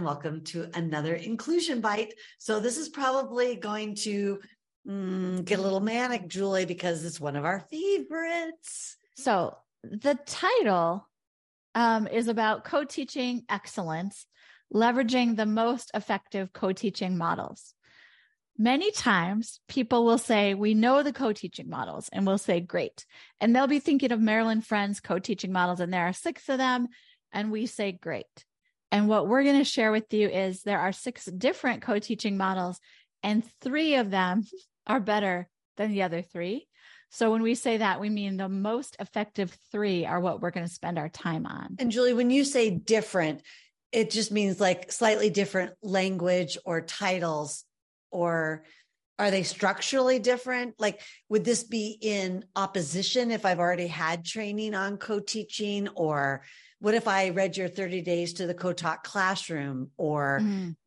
welcome to another Inclusion Bite. So this is probably going to get a little manic, Julie, because it's one of our favorites. So the title is about co-teaching excellence, leveraging the most effective co-teaching models. Many times people will say, we know the co-teaching models, and we'll say, great. And they'll be thinking of Maryland Friends co-teaching models, and there are 6 of them, and we say, great. And what we're going to share with you is there are 6 different co-teaching models, and 3 of them are better than the other 3. So when we say that, we mean the most effective 3 are what we're going to spend our time on. And Julie, when you say different, it just means like slightly different language or titles, or are they structurally different? Like, would this be in opposition if I've already had training on co-teaching? Or what if I read your 30 days to the co-taught classroom? Or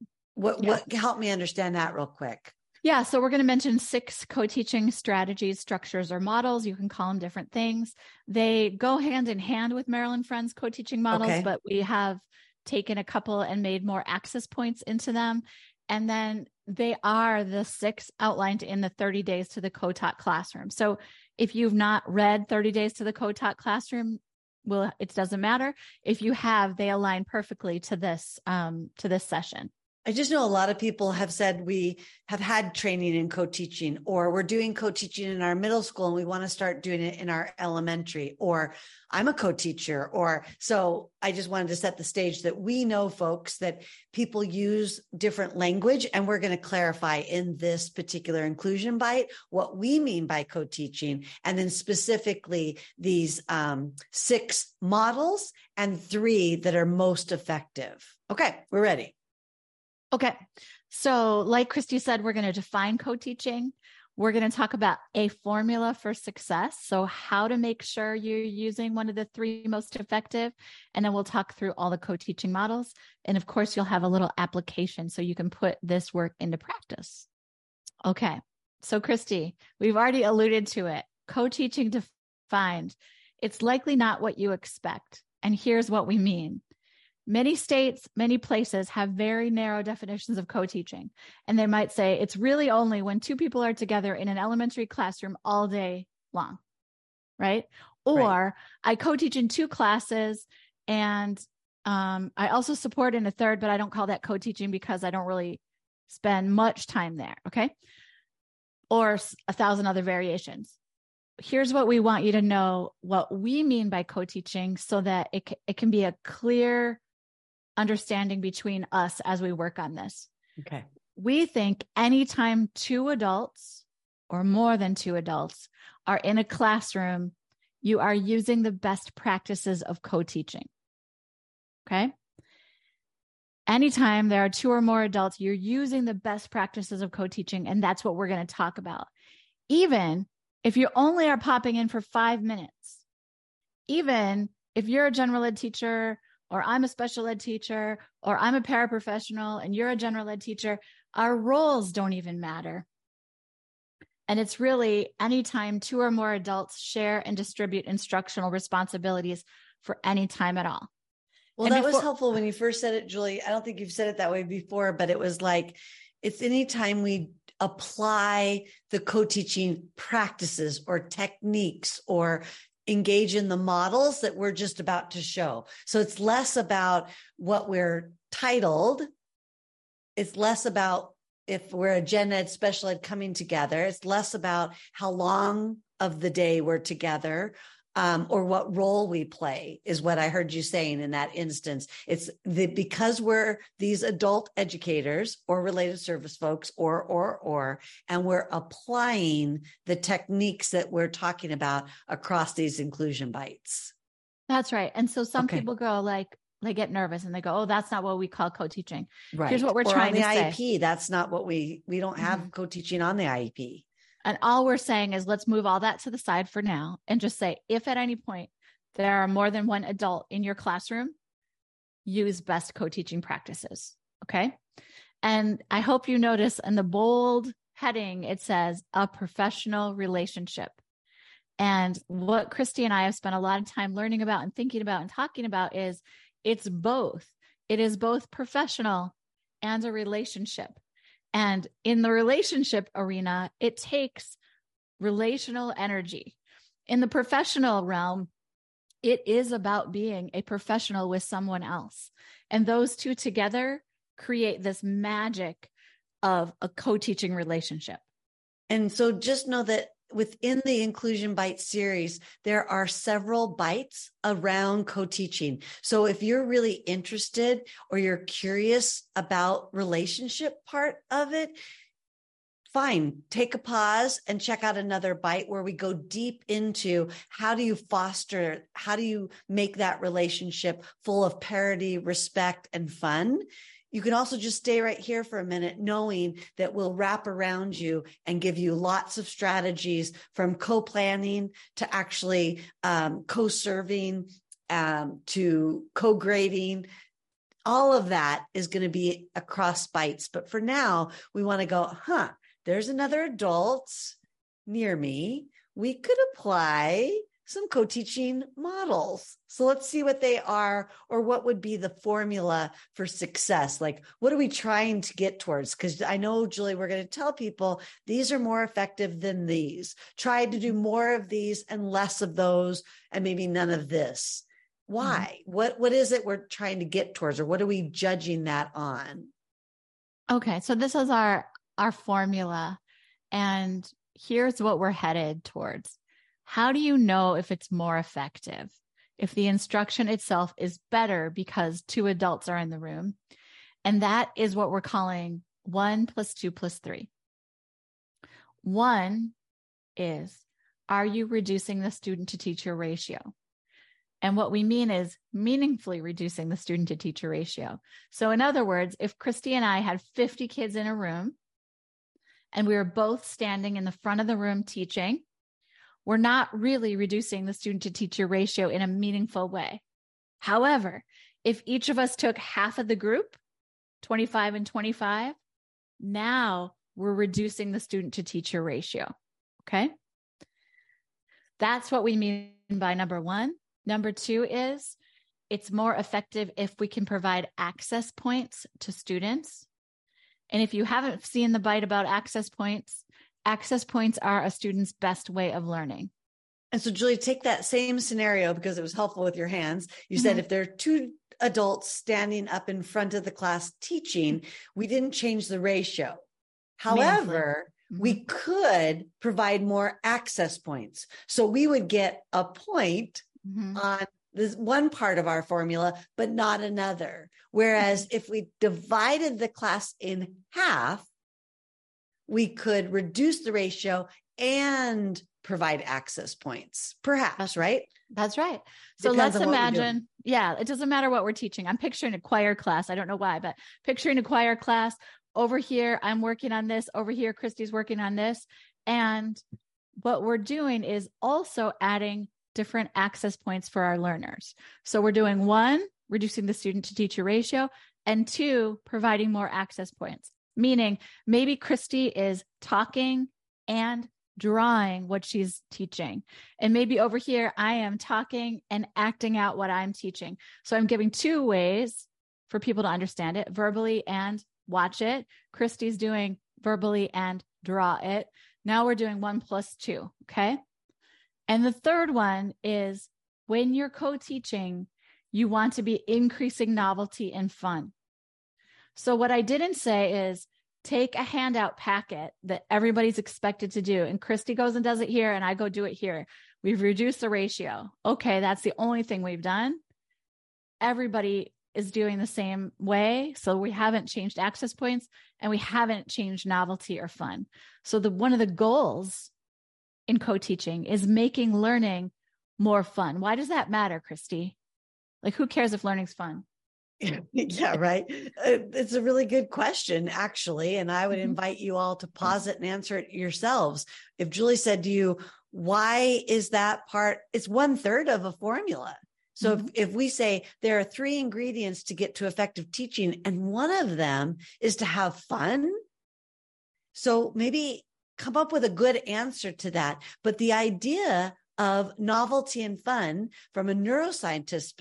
what help me understand that real quick. Yeah. So we're going to mention 6 co-teaching strategies, structures, or models. You can call them different things. They go hand in hand with Maryland Friends co-teaching models, but we have taken a couple and made more access points into them. And then they are the 6 outlined in the 30 days to the co-taught classroom. So if you've not read 30 days to the co-taught classroom, well, it doesn't matter. If you have, they align perfectly to this session. I just know a lot of people have said we have had training in co-teaching, or we're doing co-teaching in our middle school and we want to start doing it in our elementary, or I'm a co-teacher, or so I just wanted to set the stage that we know, folks, that people use different language, and we're going to clarify in this particular Inclusion Bite what we mean by co-teaching, and then specifically these 6 models and 3 that are most effective. Okay, we're ready. Okay. So like Christy said, we're going to define co-teaching. We're going to talk about a formula for success. So how to make sure you're using one of the 3 most effective. And then we'll talk through all the co-teaching models. And of course, you'll have a little application so you can put this work into practice. Okay. So Christy, we've already alluded to it. Co-teaching defined. It's likely not what you expect. And here's what we mean. Many states, many places have very narrow definitions of co-teaching. And they might say it's really only when 2 people are together in an elementary classroom all day long, right? Or I co-teach in 2 classes, and I also support in a 3rd, but I don't call that co-teaching because I don't really spend much time there, okay? Or 1,000 other variations. Here's what we want you to know what we mean by co-teaching so that it can be a clear understanding between us as we work on this. Okay. We think anytime 2 adults or more than 2 adults are in a classroom, you are using the best practices of co-teaching. Okay. Anytime there are 2 or more adults, you're using the best practices of co-teaching. And that's what we're going to talk about. Even if you only are popping in for 5 minutes, even if you're a general ed teacher, or I'm a special ed teacher, or I'm a paraprofessional and you're a general ed teacher, our roles don't even matter. And it's really anytime 2 or more adults share and distribute instructional responsibilities for any time at all. Well, and that was helpful when you first said it, Julie. I don't think you've said it that way before, but it was like, it's anytime we apply the co-teaching practices or techniques or engage in the models that we're just about to show. So it's less about what we're titled. It's less about if we're a gen ed, special ed coming together. It's less about how long of the day we're together, or what role we play is what I heard you saying in that instance. It's because we're these adult educators or related service folks or, and we're applying the techniques that we're talking about across these Inclusion Bites. That's right. And so some people go like, they get nervous and they go, oh, that's not what we call co-teaching. Right. Here's what we're trying to say. On the IEP, that's not what we don't have co-teaching on the IEP. And all we're saying is let's move all that to the side for now and just say, if at any point there are more than 1 adult in your classroom, use best co-teaching practices. Okay. And I hope you notice in the bold heading, it says a professional relationship. And what Christy and I have spent a lot of time learning about and thinking about and talking about is it's both. It is both professional and a relationship. And in the relationship arena, it takes relational energy. In the professional realm, it is about being a professional with someone else. And those two together create this magic of a co-teaching relationship. And so just know that within the Inclusion Bite series, there are several bites around co-teaching. So if you're really interested or you're curious about relationship part of it, fine, take a pause and check out another bite where we go deep into how do you foster, how do you make that relationship full of parity, respect, and fun. You can also just stay right here for a minute, knowing that we'll wrap around you and give you lots of strategies from co-planning to actually co-serving to co-grading. All of that is going to be across bites. But for now, we want to go, there's another adult near me. We could apply some co-teaching models. So let's see what they are, or what would be the formula for success. Like, what are we trying to get towards? Because I know, Julie, we're going to tell people these are more effective than these. Try to do more of these and less of those, and maybe none of this. Why? Mm-hmm. What is it we're trying to get towards, or what are we judging that on? Okay, so this is our formula, and here's what we're headed towards. How do you know if it's more effective? If the instruction itself is better because two adults are in the room. And that is what we're calling 1 + 2 + 3. 1 is, are you reducing the student to teacher ratio? And what we mean is meaningfully reducing the student to teacher ratio. So in other words, if Christy and I had 50 kids in a room and we were both standing in the front of the room teaching, we're not really reducing the student to teacher ratio in a meaningful way. However, if each of us took half of the group, 25 and 25, now we're reducing the student to teacher ratio. Okay. That's what we mean by number 1. Number 2 is it's more effective if we can provide access points to students. And if you haven't seen the bite about access points are a student's best way of learning. And so, Julie, take that same scenario because it was helpful with your hands. You said if there are 2 adults standing up in front of the class teaching, we didn't change the ratio. However, we could provide more access points. So we would get a point on this one part of our formula, but not another. Whereas if we divided the class in half, we could reduce the ratio and provide access points, perhaps, right? That's right. So let's imagine, it doesn't matter what we're teaching. I'm picturing a choir class. I don't know why, but picturing a choir class. Over here, I'm working on this. Over here, Christy's working on this. And what we're doing is also adding different access points for our learners. So we're doing 1, reducing the student to teacher ratio, and 2, providing more access points. Meaning maybe Christy is talking and drawing what she's teaching. And maybe over here, I am talking and acting out what I'm teaching. So I'm giving 2 ways for people to understand it, verbally and watch it. Christy's doing verbally and draw it. Now we're doing 1 + 2. Okay. And the third one is when you're co-teaching, you want to be increasing novelty and fun. So what I didn't say is take a handout packet that everybody's expected to do. And Christy goes and does it here, and I go do it here. We've reduced the ratio. Okay, that's the only thing we've done. Everybody is doing the same way. So we haven't changed access points and we haven't changed novelty or fun. So one of the goals in co-teaching is making learning more fun. Why does that matter, Christy? Like, who cares if learning's fun? Yeah, right. It's a really good question, actually. And I would invite you all to pause it and answer it yourselves. If Julie said to you, why is that part? It's 1/3 of a formula. So if we say there are 3 ingredients to get to effective teaching, and one of them is to have fun. So maybe come up with a good answer to that. But the idea of novelty and fun from a neuroscientist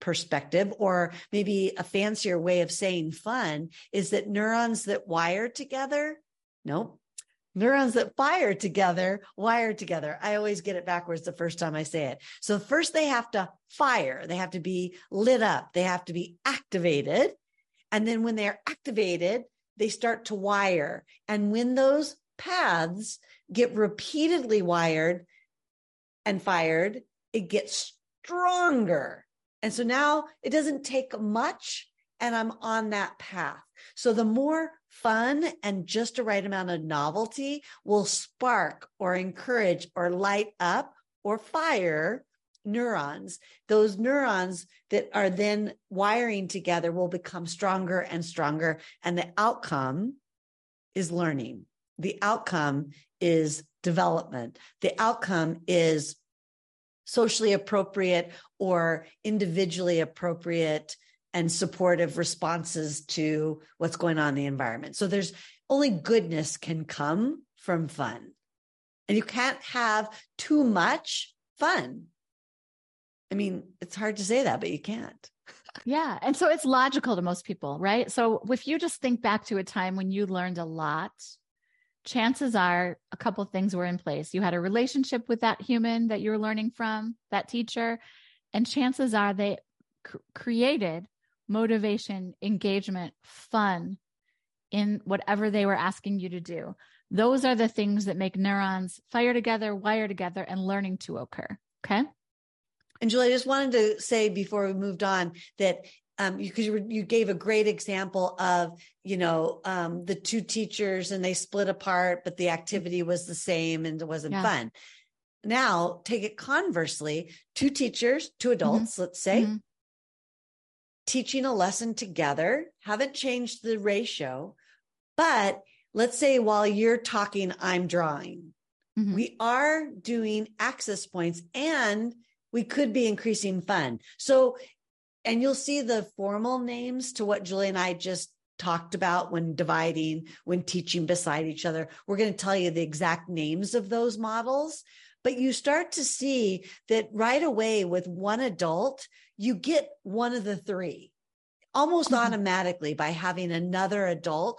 perspective, or maybe a fancier way of saying fun, is that neurons that wire together, nope. Neurons that fire together, wire together. I always get it backwards the first time I say it. So first they have to fire. They have to be lit up. They have to be activated. And then when they're activated, they start to wire. And when those paths get repeatedly wired and fired, it gets stronger. And so now it doesn't take much, and I'm on that path. So the more fun and just the right amount of novelty will spark or encourage or light up or fire neurons. Those neurons that are then wiring together will become stronger and stronger. And the outcome is learning. The outcome is development. The outcome is socially appropriate or individually appropriate and supportive responses to what's going on in the environment. So there's only goodness can come from fun. And you can't have too much fun. I mean, it's hard to say that, but you can't. Yeah. And so it's logical to most people, right? So if you just think back to a time when you learned a lot, chances are a couple of things were in place. You had a relationship with that human that you were learning from, that teacher, and chances are they created motivation, engagement, fun in whatever they were asking you to do. Those are the things that make neurons fire together, wire together, and learning to occur. Okay. And Julie, I just wanted to say before we moved on that because you gave a great example of, the two teachers and they split apart, but the activity was the same and it wasn't fun. Now take it conversely, two teachers, two adults, let's say, teaching a lesson together, haven't changed the ratio, but let's say while you're talking, I'm drawing. We are doing access points and we could be increasing fun. So, and you'll see the formal names to what Julie and I just talked about when dividing, when teaching beside each other. We're going to tell you the exact names of those models, but you start to see that right away with one adult, you get one of the three almost automatically by having another adult.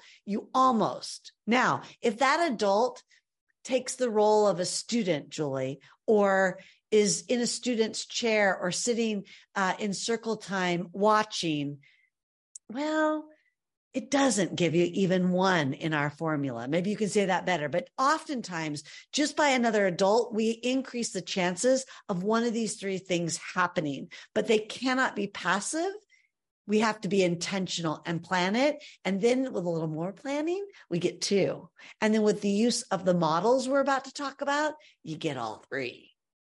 Now, if that adult takes the role of a student, Julie, or is in a student's chair or sitting in circle time watching, well, it doesn't give you even one in our formula. Maybe you can say that better, but oftentimes just by another adult, we increase the chances of one of these three things happening, but they cannot be passive. We have to be intentional and plan it. And then with a little more planning, we get two. And then with the use of the models we're about to talk about, you get all three.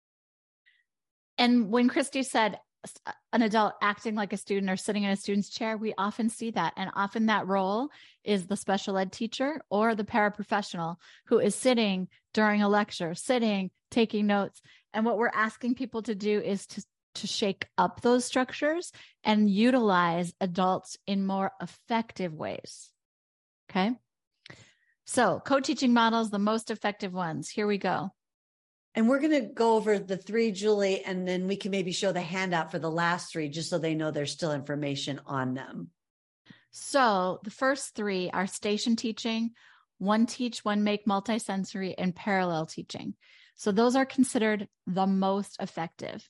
And when Christy said an adult acting like a student or sitting in a student's chair, we often see that. And often that role is the special ed teacher or the paraprofessional who is sitting during a lecture, taking notes. And what we're asking people to do is to shake up those structures and utilize adults in more effective ways. Okay. So co-teaching models, the most effective ones. Here we go. And we're going to go over the three, Julie, and then we can maybe show the handout for the last three, just so they know there's still information on them. So the first three are station teaching, one teach, one make, multisensory, and parallel teaching. So those are considered the most effective.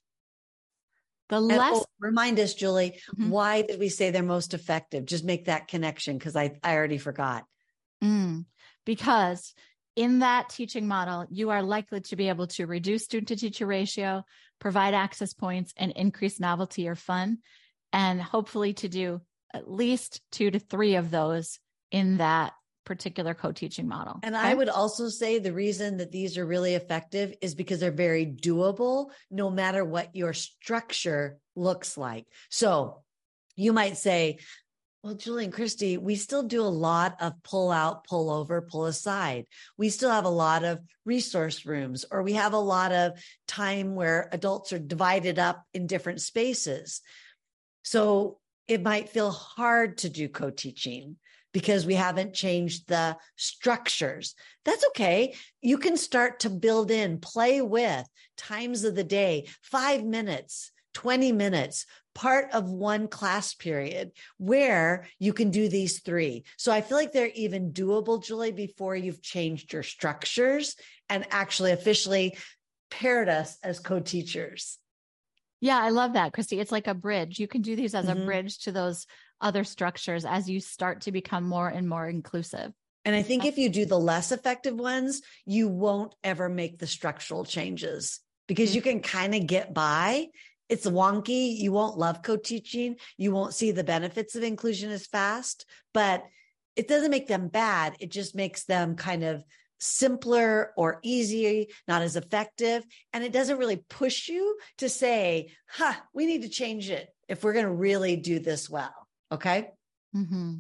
Remind us, Julie, why did we say they're most effective? Just make that connection, because I already forgot. Because in that teaching model, you are likely to be able to reduce student to teacher ratio, provide access points, and increase novelty or fun, and hopefully to do at least 2 to 3 of those in that particular co-teaching model. And I would also say the reason that these are really effective is because they're very doable, no matter what your structure looks like. So you might say, well, Julie and Christy, we still do a lot of pull out, pull over, pull aside. We still have a lot of resource rooms, or we have a lot of time where adults are divided up in different spaces. So it might feel hard to do co-teaching because we haven't changed the structures. That's okay. You can start to build in, play with times of the day, 5 minutes, 20 minutes, part of one class period where you can do these three. So I feel like they're even doable, Julie, before you've changed your structures and actually officially paired us as co-teachers. Yeah, I love that, Christy. It's like a bridge. You can do these as a bridge to those other structures as you start to become more and more inclusive. And I think if you do the less effective ones, you won't ever make the structural changes because you can kind of get by. It's wonky. You won't love co-teaching. You won't see the benefits of inclusion as fast, but it doesn't make them bad. It just makes them kind of simpler or easier, not as effective. And it doesn't really push you to say, we need to change it if we're going to really do this well. Okay. Mm-hmm.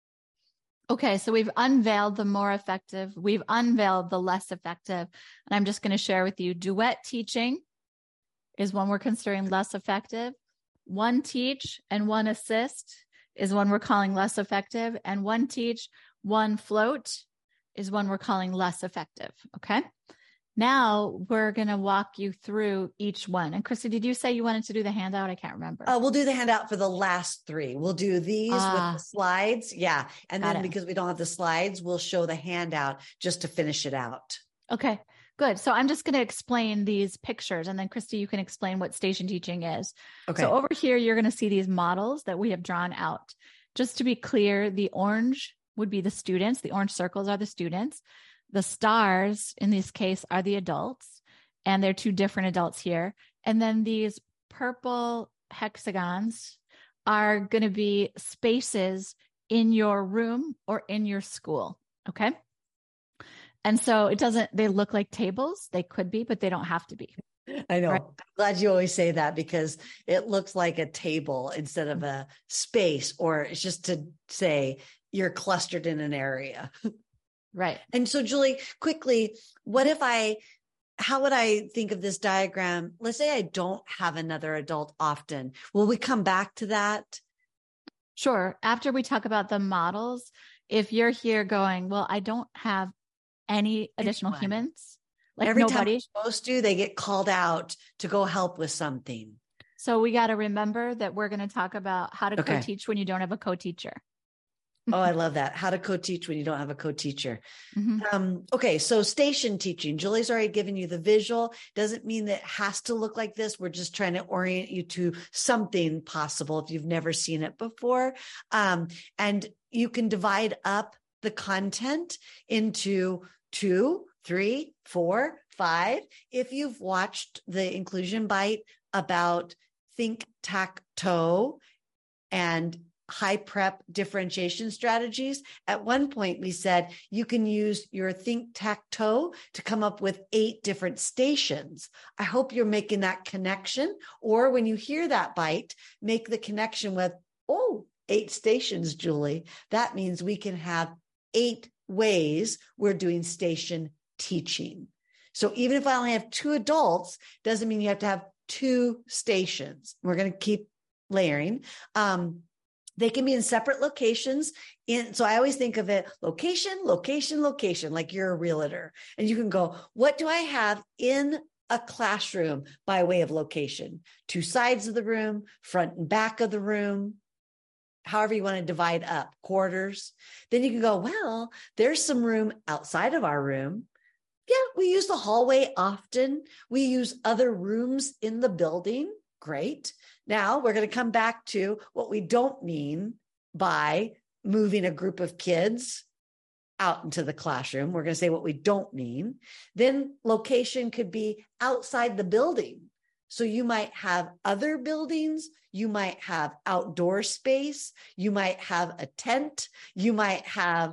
Okay. So we've unveiled the more effective. We've unveiled the less effective. And I'm just going to share with you, duet teaching is one we're considering less effective. One teach and one assist is one we're calling less effective. And one teach, one float is one we're calling less effective. Okay. Now we're going to walk you through each one. And Christy, did you say you wanted to do the handout? I can't remember. We'll do the handout for the last three. We'll do these with the slides. Yeah. And then because we don't have the slides, we'll show the handout just to finish it out. Okay, good. So I'm just going to explain these pictures and then Christy, you can explain what station teaching is. Okay. So over here, you're going to see these models that we have drawn out. Just to be clear, the orange would be the students. The orange circles are the students. The stars in this case are the adults, and they're two different adults here. And then these purple hexagons are going to be spaces in your room or in your school. Okay. And so they look like tables. They could be, but they don't have to be. I know. Right? I'm glad you always say that because it looks like a table instead of a space, or it's just to say you're clustered in an area. Right. And so, Julie, quickly, how would I think of this diagram? Let's say I don't have another adult often. Will we come back to that? Sure. After we talk about the models, if you're here going, well, I don't have any additional humans, like every nobody. time they're supposed to, they get called out to go help with something. So we got to remember that we're going to talk about how to co-teach when you don't have a co-teacher. Oh, I love that. How to co-teach when you don't have a co-teacher. Mm-hmm. Okay. So station teaching, Julie's already given you the visual. Doesn't mean that it has to look like this. We're just trying to orient you to something possible if you've never seen it before. And you can divide up the content into 2, 3, 4, 5. If you've watched the Inclusion Bite about think-tac-toe and high prep differentiation strategies. At one point, we said you can use your think-tac-toe to come up with 8 different stations. I hope you're making that connection. Or when you hear that bite, make the connection with, 8 stations, Julie. That means we can have 8 ways we're doing station teaching. So even if I only have 2 adults, doesn't mean you have to have 2 stations. We're going to keep layering. They can be in separate locations. So I always think of it, location, location, location, like you're a realtor. And you can go, what do I have in a classroom by way of location? 2 sides of the room, front and back of the room, however you want to divide up, quarters. Then you can go, well, there's some room outside of our room. Yeah, we use the hallway often. We use other rooms in the building. Great. Now we're going to come back to what we don't mean by moving a group of kids out into the classroom. We're going to say what we don't mean. Then location could be outside the building. So you might have other buildings. You might have outdoor space. You might have a tent. You might have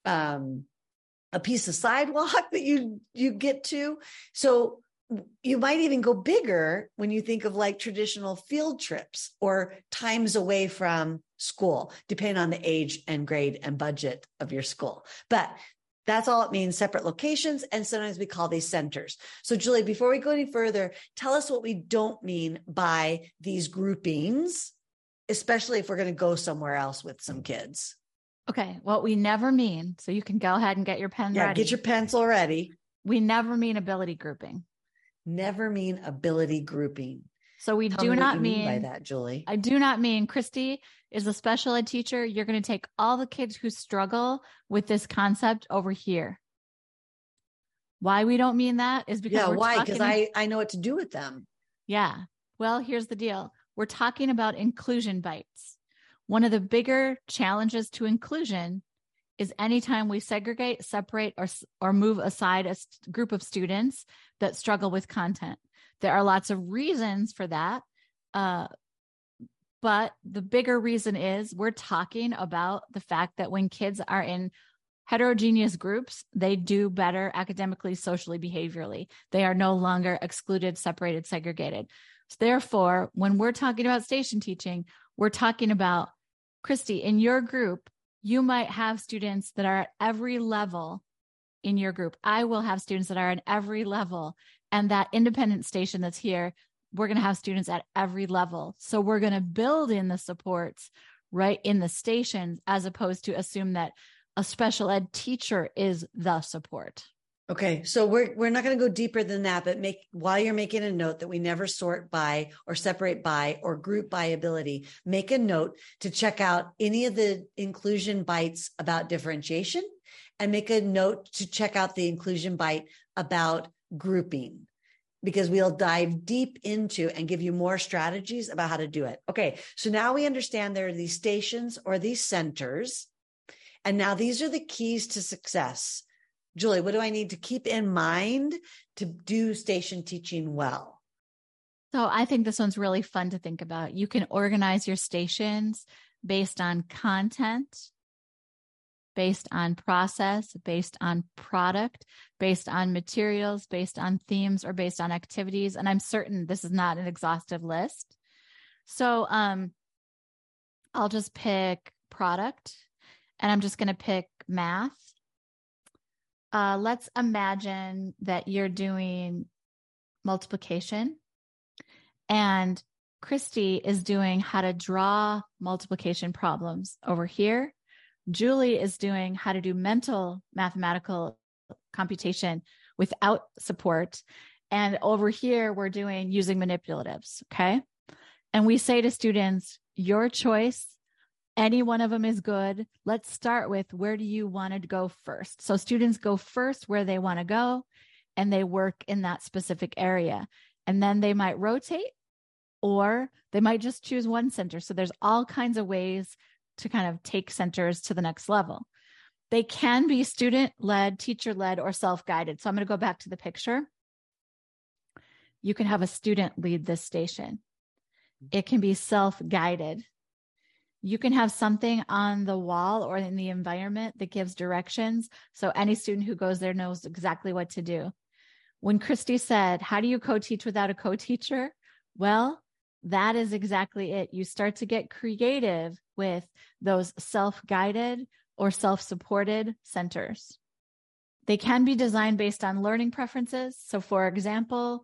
a piece of sidewalk that you get to. So you might even go bigger when you think of like traditional field trips or times away from school, depending on the age and grade and budget of your school. But that's all it means, separate locations. And sometimes we call these centers. So Julie, before we go any further, tell us what we don't mean by these groupings, especially if we're going to go somewhere else with some kids. Okay. What we never mean, so you can go ahead and get your pen ready. Get your pencil ready. We never mean ability grouping. Never mean ability grouping. So we Tell do me what not you mean by mean that, Julie. I do not mean Christy is a special ed teacher. You're going to take all the kids who struggle with this concept over here. Why we don't mean that is because why? Because I know what to do with them. Yeah. Well, here's the deal. We're talking about inclusion bites. One of the bigger challenges to inclusion is anytime we segregate, separate, or move aside a group of students that struggle with content. There are lots of reasons for that. But the bigger reason is we're talking about the fact that when kids are in heterogeneous groups, they do better academically, socially, behaviorally. They are no longer excluded, separated, segregated. So therefore, when we're talking about station teaching, we're talking about, Christy, in your group, you might have students that are at every level in your group. I will have students that are at every level. And that independent station that's here, we're going to have students at every level. So we're going to build in the supports right in the stations, as opposed to assume that a special ed teacher is the support. Okay, so we're not going to go deeper than that, but while you're making a note that we never sort by or separate by or group by ability, make a note to check out any of the inclusion bites about differentiation, and make a note to check out the inclusion bite about grouping, because we'll dive deep into and give you more strategies about how to do it. Okay, so now we understand there are these stations or these centers, and now these are the keys to success. Julie, what do I need to keep in mind to do station teaching well? So I think this one's really fun to think about. You can organize your stations based on content, based on process, based on product, based on materials, based on themes, or based on activities. And I'm certain this is not an exhaustive list. So I'll just pick product, and I'm just going to pick math. Let's imagine that you're doing multiplication, and Christy is doing how to draw multiplication problems over here. Julie is doing how to do mental mathematical computation without support. And over here, we're doing using manipulatives. Okay. And we say to students, your choice. Any one of them is good. Let's start with, where do you want to go first? So students go first where they want to go, and they work in that specific area. And then they might rotate, or they might just choose one center. So there's all kinds of ways to kind of take centers to the next level. They can be student-led, teacher-led, or self-guided. So I'm going to go back to the picture. You can have a student lead this station. It can be self-guided. You can have something on the wall or in the environment that gives directions, so any student who goes there knows exactly what to do. When Christy said, how do you co-teach without a co-teacher? Well, that is exactly it. You start to get creative with those self-guided or self-supported centers. They can be designed based on learning preferences. So for example,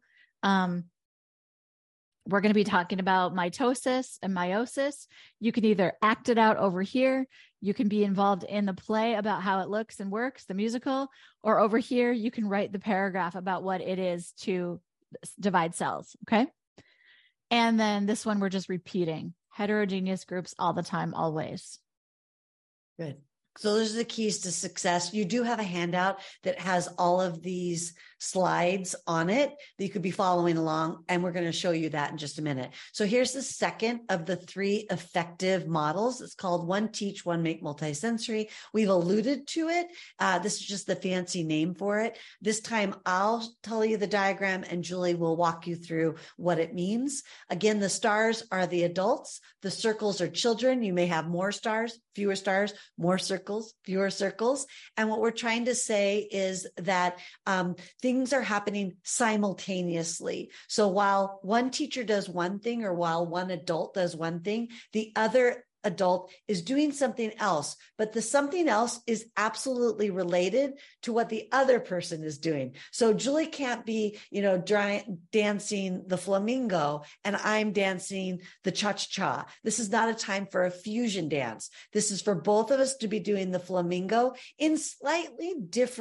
we're going to be talking about mitosis and meiosis. You can either act it out over here. You can be involved in the play about how it looks and works, the musical, or over here, you can write the paragraph about what it is to divide cells. Okay. And then this one, we're just repeating heterogeneous groups all the time, always. Good. So those are the keys to success. You do have a handout that has all of these slides on it that you could be following along, and we're going to show you that in just a minute. So here's the second of the 3 effective models. It's called One Teach, One Make Multisensory. We've alluded to it. This is just the fancy name for it. This time I'll tell you the diagram, and Julie will walk you through what it means. Again, the stars are the adults. The circles are children. You may have more stars, fewer stars, more circles, fewer circles. And what we're trying to say is that things are happening simultaneously. So while one teacher does one thing, or while one adult does one thing, the other adult is doing something else, but the something else is absolutely related to what the other person is doing. So Julie can't be, dancing the flamingo and I'm dancing the cha-cha-cha. This is not a time for a fusion dance. This is for both of us to be doing the flamingo in slightly different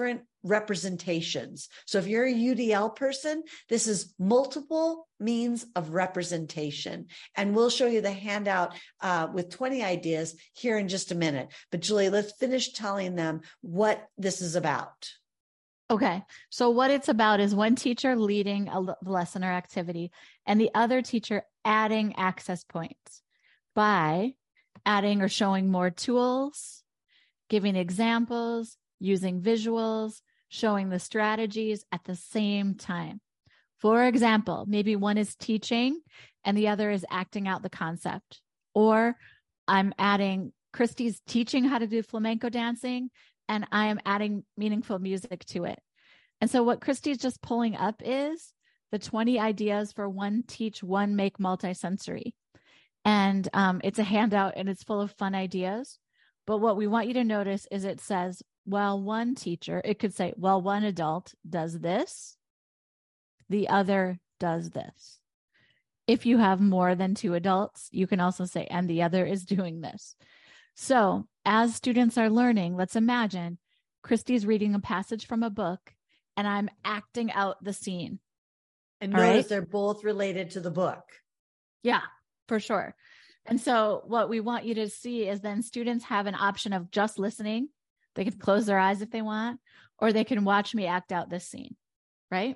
representations. So if you're a UDL person, this is multiple means of representation. And we'll show you the handout with 20 ideas here in just a minute. But Julie, let's finish telling them what this is about. Okay. So what it's about is one teacher leading a lesson or activity and the other teacher adding access points by adding or showing more tools, giving examples, using visuals, showing the strategies at the same time. For example, maybe one is teaching and the other is acting out the concept. Or I'm adding, Christy's teaching how to do flamenco dancing, and I am adding meaningful music to it. And so what Christy's just pulling up is the 20 ideas for one teach, one make multisensory. And it's a handout and it's full of fun ideas. But what we want you to notice is it says, well, one teacher, it could say, well, one adult does this, the other does this. If you have more than two adults, you can also say, and the other is doing this. So as students are learning, let's imagine Christy's reading a passage from a book and I'm acting out the scene. And notice they're both related to the book. Yeah, for sure. And so what we want you to see is then students have an option of just listening. They can close their eyes if they want, or they can watch me act out this scene, right?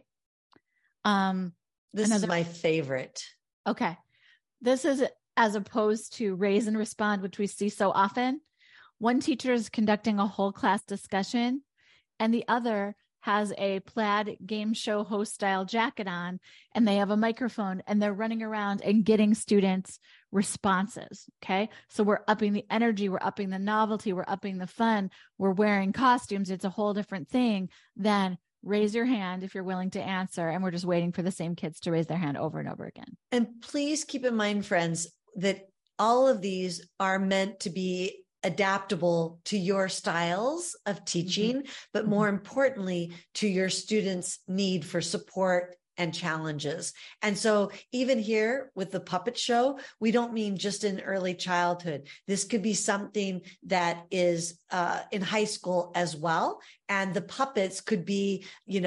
This is my favorite. Okay. This is as opposed to raise and respond, which we see so often. One teacher is conducting a whole class discussion and the other has a plaid game show host style jacket on and they have a microphone and they're running around and getting students responses. Okay. So we're upping the energy, we're upping the novelty, we're upping the fun, we're wearing costumes. It's a whole different thing than raise your hand if you're willing to answer. And we're just waiting for the same kids to raise their hand over and over again. And please keep in mind, friends, that all of these are meant to be adaptable to your styles of teaching, but more importantly, to your students' need for support and challenges. And so even here with the puppet show, we don't mean just in early childhood. This could be something that is in high school as well. And the puppets could be,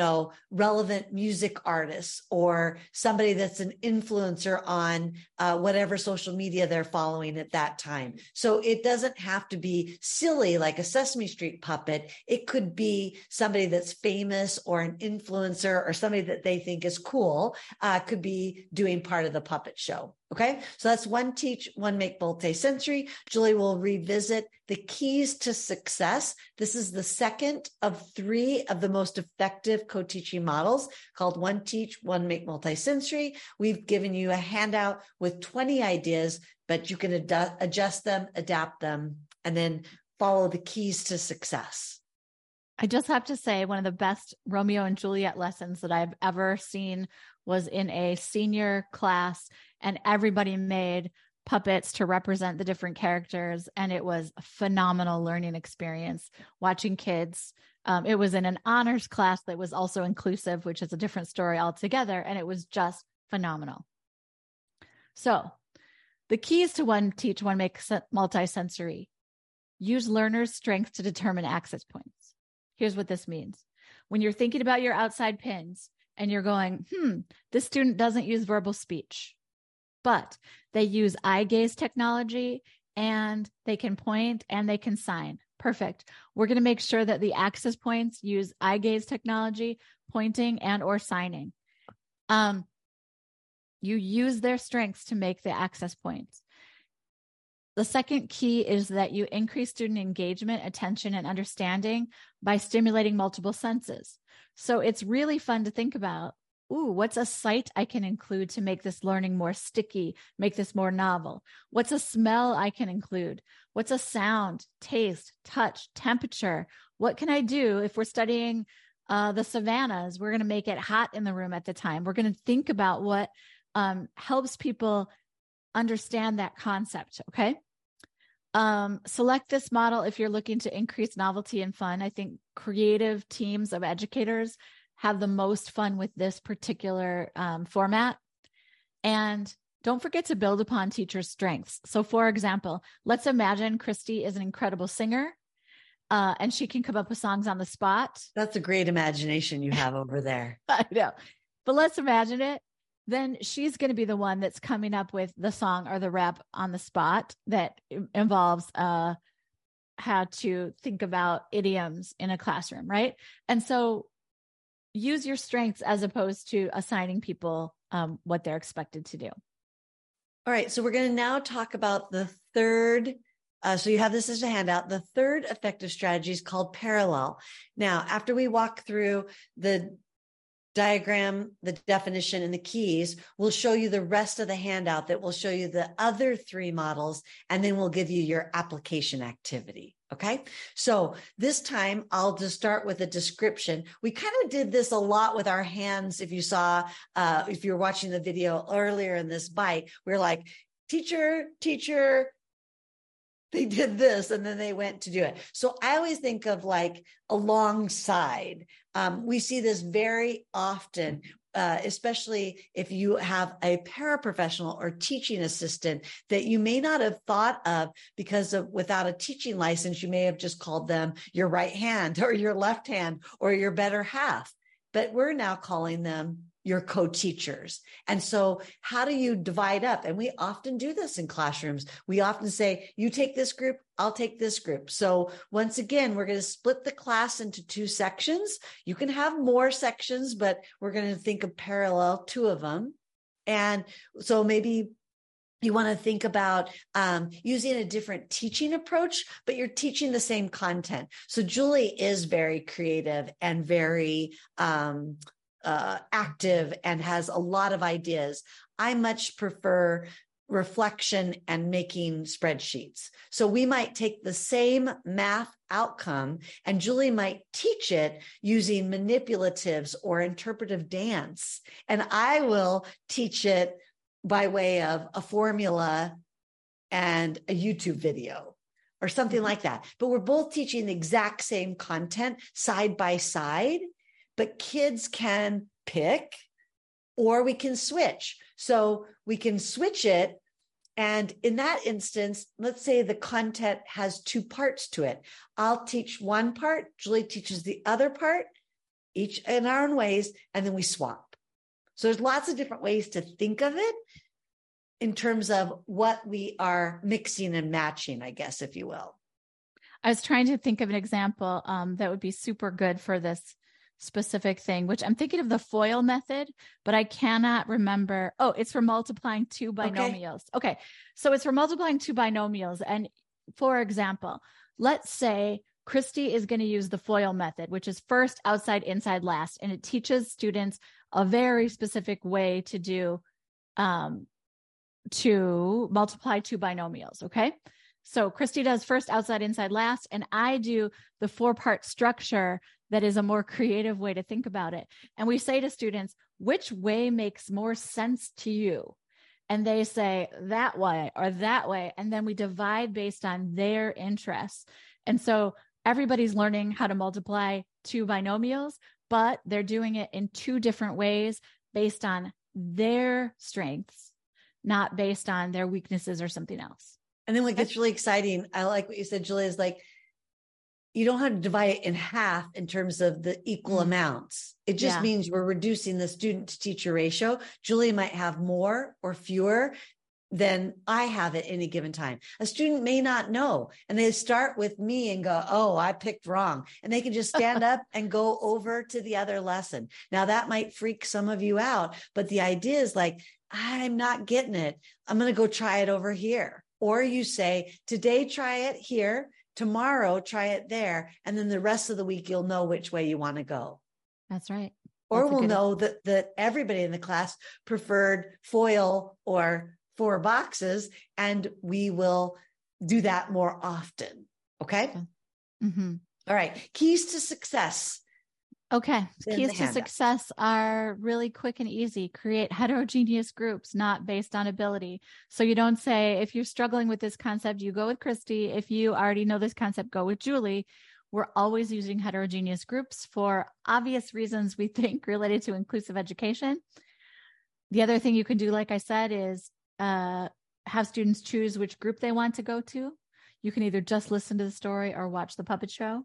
relevant music artists or somebody that's an influencer on whatever social media they're following at that time. So it doesn't have to be silly like a Sesame Street puppet. It could be somebody that's famous or an influencer or somebody that they think is cool, could be doing part of the puppet show. Okay. So that's one teach, one make multisensory. Julie will revisit the keys to success. This is the second of 3 of the most effective co-teaching models called one teach, one make multisensory. We've given you a handout with 20 ideas, but you can adjust them, adapt them, and then follow the keys to success. I just have to say one of the best Romeo and Juliet lessons that I've ever seen was in a senior class, and everybody made puppets to represent the different characters. And it was a phenomenal learning experience watching kids. It was in an honors class that was also inclusive, which is a different story altogether. And it was just phenomenal. So the keys to one teach, one make multisensory. Use learners' strengths to determine access points. Here's what this means. When you're thinking about your outside pins and you're going, this student doesn't use verbal speech, but they use eye gaze technology and they can point and they can sign. Perfect. We're going to make sure that the access points use eye gaze technology, pointing and or signing. You use their strengths to make the access points. The second key is that you increase student engagement, attention, and understanding by stimulating multiple senses. So it's really fun to think about, what's a sight I can include to make this learning more sticky, make this more novel? What's a smell I can include? What's a sound, taste, touch, temperature? What can I do if we're studying the savannas? We're going to make it hot in the room at the time. We're going to think about what helps people understand that concept. Okay. Select this model if you're looking to increase novelty and fun. I think creative teams of educators have the most fun with this particular format. And don't forget to build upon teachers' strengths. So for example, let's imagine Christy is an incredible singer and she can come up with songs on the spot. That's a great imagination you have over there. I know. But let's imagine it. Then she's going to be the one that's coming up with the song or the rap on the spot that involves how to think about idioms in a classroom, right? And so use your strengths as opposed to assigning people what they're expected to do. All right. So we're going to now talk about the third. So you have this as a handout. The third effective strategy is called parallel. Now, after we walk through the diagram, the definition, and the keys, we'll show you the rest of the handout that will show you the other three models, and then we'll give you your application activity. Okay. So this time I'll just start with a description. We kind of did this a lot with our hands. If you saw, if you were watching the video earlier in this bite, we we're like, teacher, they did this, and then they went to do it. So I always think of like alongside. We see this very often, especially if you have a paraprofessional or teaching assistant that you may not have thought of because of without a teaching license, you may have just called them your right hand or your left hand or your better half. But we're now calling them your co-teachers. And so how do you divide up? And we often do this in classrooms. We often say, you take this group, I'll take this group. So once again, we're going to split the class into two sections. You can have more sections, but we're going to think of parallel, two of them. And so maybe you want to think about using a different teaching approach, but you're teaching the same content. So Julie is very creative and very active and has a lot of ideas. I much prefer reflection and making spreadsheets. So we might take the same math outcome and Julie might teach it using manipulatives or interpretive dance. And I will teach it by way of a formula and a YouTube video or something like that. But we're both teaching the exact same content side by side, but kids can pick or we can switch. So we can switch it. And in that instance, let's say the content has two parts to it. I'll teach one part, Julie teaches the other part, each in our own ways, and then we swap. So there's lots of different ways to think of it in terms of what we are mixing and matching, I guess, if you will. I was trying to think of an example that would be super good for this specific thing, which I'm thinking of the FOIL method, but I cannot remember. Oh, it's for multiplying two binomials. Okay. So it's for multiplying two binomials. And for example, let's say Christy is going to use the FOIL method, which is first, outside, inside, last. And it teaches students a very specific way to do, to multiply two binomials. Okay. So Christy does first, outside, inside, last, and I do the 4-part structure that is a more creative way to think about it. And we say to students, which way makes more sense to you? And they say that way or that way. And then we divide based on their interests. And so everybody's learning how to multiply two binomials, but they're doing it in two different ways based on their strengths, not based on their weaknesses or something else. And then what gets really exciting, I like what you said, Julie, is like, you don't have to divide it in half in terms of the equal amounts. It just means we're reducing the student to teacher ratio. Julie might have more or fewer than I have at any given time. A student may not know, and they start with me and go, oh, I picked wrong. And they can just stand up and go over to the other lesson. Now that might freak some of you out, but the idea is like, I'm not getting it. I'm going to go try it over here. Or you say, today, try it here. Tomorrow, try it there. And then the rest of the week, you'll know which way you want to go. That's right. Or we'll know that everybody in the class preferred FOIL or 4 boxes, and we will do that more often. Okay. Mm-hmm. All right. Keys to success. Okay. Keys to success are really quick and easy. Create heterogeneous groups, not based on ability. So you don't say, if you're struggling with this concept, you go with Christy. If you already know this concept, go with Julie. We're always using heterogeneous groups for obvious reasons, we think, related to inclusive education. The other thing you can do, like I said, is have students choose which group they want to go to. You can either just listen to the story or watch the puppet show.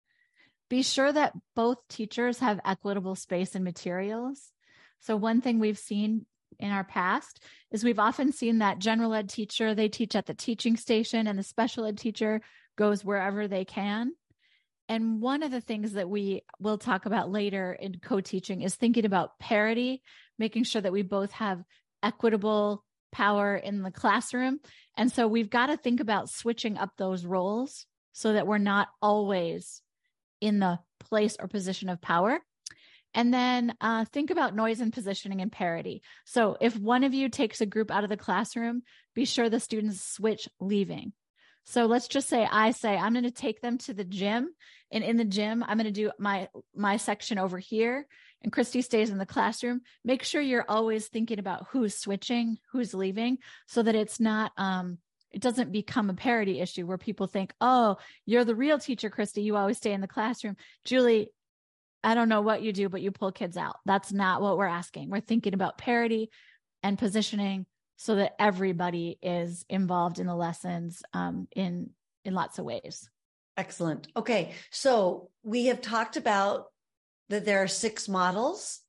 Be sure that both teachers have equitable space and materials. So one thing we've seen in our past is we've often seen that general ed teacher, they teach at the teaching station, and the special ed teacher goes wherever they can. And one of the things that we will talk about later in co-teaching is thinking about parity, making sure that we both have equitable power in the classroom. And so we've got to think about switching up those roles so that we're not always in the place or position of power. And then think about noise and positioning and parity. So if one of you takes a group out of the classroom, be sure the students switch leaving. So let's just say I'm going to take them to the gym, and in the gym, I'm going to do my section over here, and Christy stays in the classroom. Make sure you're always thinking about who's switching, who's leaving, so that it's not, it doesn't become a parity issue where people think, oh, you're the real teacher, Christy. You always stay in the classroom. Julie, I don't know what you do, but you pull kids out. That's not what we're asking. We're thinking about parity and positioning so that everybody is involved in the lessons in lots of ways. Excellent. Okay. So we have talked about that there are 6 models,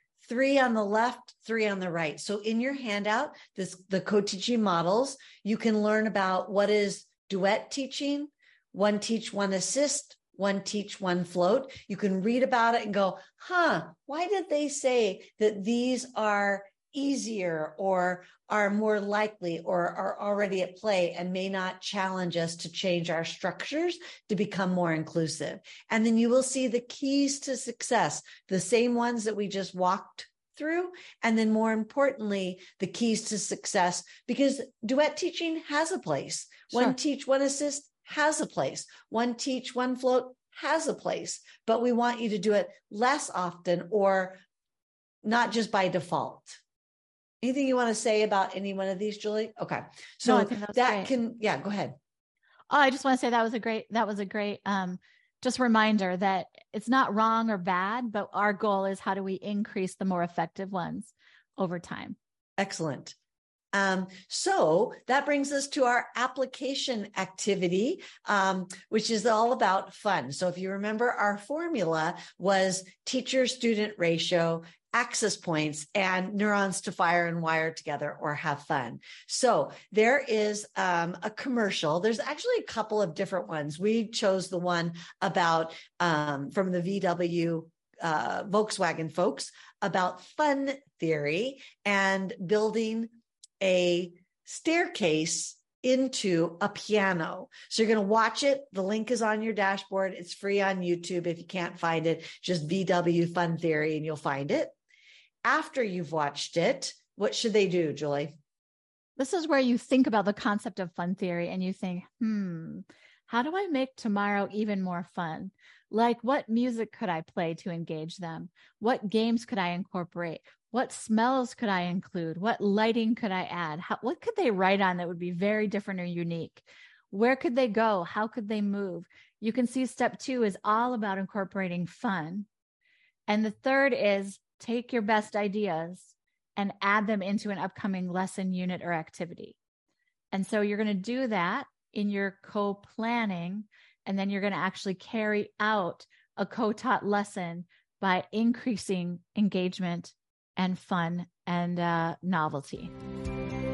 3 on the left, 3 on the right. So in your handout, the co-teaching models, you can learn about what is duet teaching, one teach, one assist, one teach, one float. You can read about it and go, why did they say that these are easier or are more likely or are already at play and may not challenge us to change our structures to become more inclusive. And then you will see the keys to success, the same ones that we just walked through. And then more importantly, the keys to success, because duet teaching has a place. Sure. One teach, one assist has a place. One teach, one float has a place, but we want you to do it less often or not just by default. Anything you want to say about any one of these, Julie? Okay. So no, I think that great. Go ahead. Oh, I just want to say that was a great just reminder that it's not wrong or bad, but our goal is how do we increase the more effective ones over time? Excellent. So that brings us to our application activity, which is all about fun. So if you remember, our formula was teacher-student ratio, access points, and neurons to fire and wire together or have fun. So there is a commercial. There's actually a couple of different ones. We chose the one about from the VW Volkswagen folks about fun theory and building a staircase into a piano. So you're going to watch it. The link is on your dashboard. It's free on YouTube. If you can't find it, just VW Fun Theory and you'll find it. After you've watched it, what should they do, Julie? This is where you think about the concept of fun theory and you think, how do I make tomorrow even more fun? Like, what music could I play to engage them? What games could I incorporate? What smells could I include? What lighting could I add? What could they write on that would be very different or unique? Where could they go? How could they move? You can see step 2 is all about incorporating fun. And the third is take your best ideas and add them into an upcoming lesson, unit, or activity. And so you're going to do that in your co-planning, and then you're going to actually carry out a co-taught lesson by increasing engagement and fun and novelty.